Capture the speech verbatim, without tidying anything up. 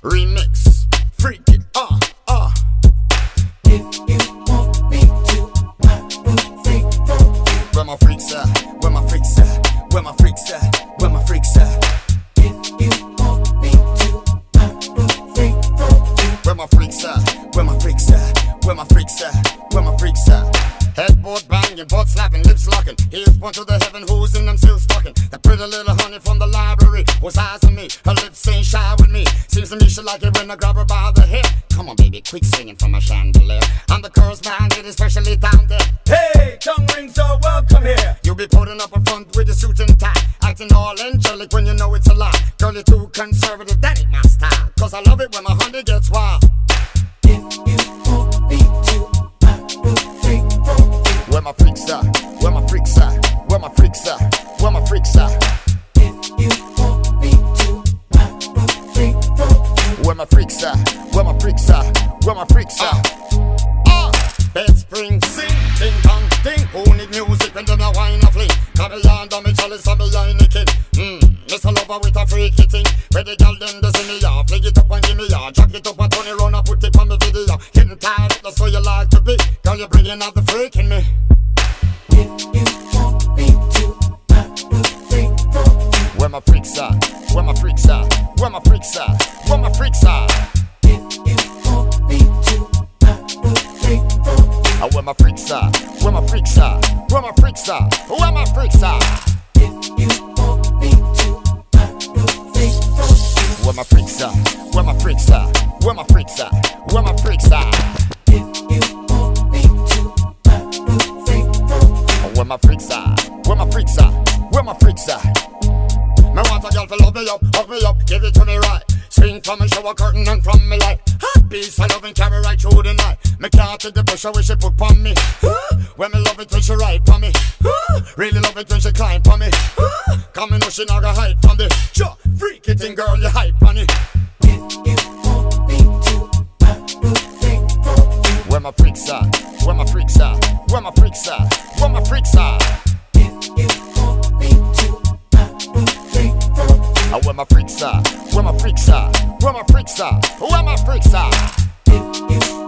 remix, freak it, uh, uh. If you want me to, I will freak for you. Where my freaks at? Where my freaks at? Where my freaks at? Where my freaks at? If you want me to, I will freak for you. Where my freaks at? Where my freaks at? Where my freaks at? Where my freaks at? Headboard banging, butt slapping, lips locking. Here's one to the heaven who's in them still stocking. The pretty little honey from the library was eyes on me. Her lips ain't shy with me. Seems to me she like it when I grab her by the hair. Come on, baby, quick swinging from a chandelier. I'm the curse bandit, especially down there. Hey, tongue rings are welcome here. You be putting up a front with your suit and tie, acting all angelic when you know it's a lie. Girl, you're too conservative, that ain't my style. Cause I love it when my honey gets wild. If you want me to, I will freak for you. Where my freaks at? Where my freaks at? Where my freaks at? Where my freaks at? If you want me to, I will freak for you. Where my freaks at? Where my freaks at? Where my freaks at? Ah, bed spring, sing, ding dong, ding. Who need music when them a wine a fling? Come beyond on me chalice and behind the kid. Mmm, Mister Lover with a freaky thing. Where the girl them does me off, fling it up and give me ya. Jack it up and turn it round and put it on me video. Getting tired of that's what you like to be. Girl, you're bringing out the freak in me. If you want me to, I will freak for you. Where my freaks at? Where my freaks at? Where my freaks at? Where my freaks at? If you want me to, I will freak for you. Where my freaks at? Where my freaks at? Where my freaks at? Where my freaks at? If you want me to, I will freak for you. Where my freaks at? Where my freaks at? Where my freaks at? Where my freaks at? If you want me to, I will freak for you. Where my freaks at? Where my freaks at? Where my freaks at? Me want a girl to love me up, hug me up, give it to me right. Swing from me, shower curtain and from me light. Hot piece of love and carry right through the night. Me can't take the pressure when she put on me. When me love it when she ride on me. Really love it when she climb on me. Come me know she not gonna hide from the Joe, freak it in girl, you hype on it. If you want me to, I will freak for you. Where my freaks at? Where my freaks at? Where my freaks at? Where my freaks at? If you want me to, I will freak for you. Where my freaks at? Where my freaks at? Where my freaks at? Where my freaks at? If you